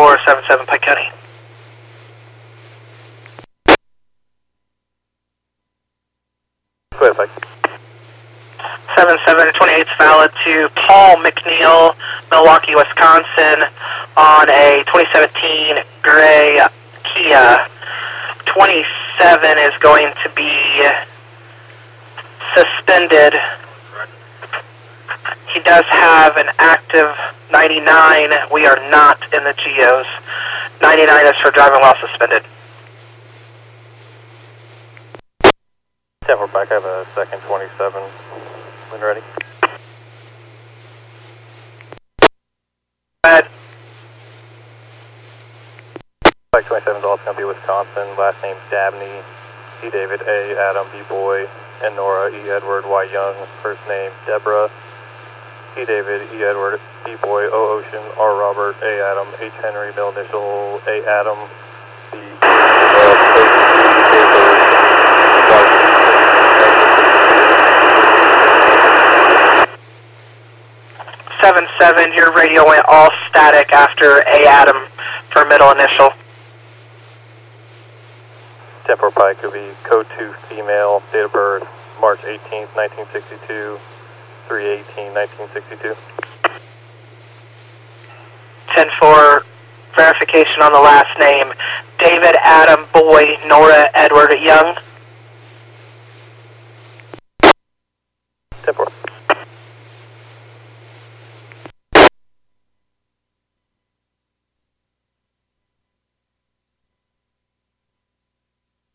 10-4, 77 Pike County. Go ahead, Pike. 77, 28's valid to Paul McNeil, Milwaukee, Wisconsin, on a 2017 gray Kia. 27 is going to be suspended. He does have an active 99. We are not in the GEOs. 99 is for driving while suspended. 10-4 Pike, I have a second 27. When ready. Go ahead. Pike 27 is also going to be Wisconsin. Last name Dabney. E. David, A. Adam, B. Boy, and Nora, E. Edward, Y. Young. First name Deborah. E. David, E. Edward, B. Boy, O. Ocean, R. Robert, A. Adam, H. Henry, middle initial, A. Adam, B. 77, your radio went all static after A. Adam for middle initial. 10-4 Pike could be code 2 female, date of birth, March 18th, 1962, 3/18/1962. 10-4, verification on the last name. David Adam Boy, Nora Edward Young.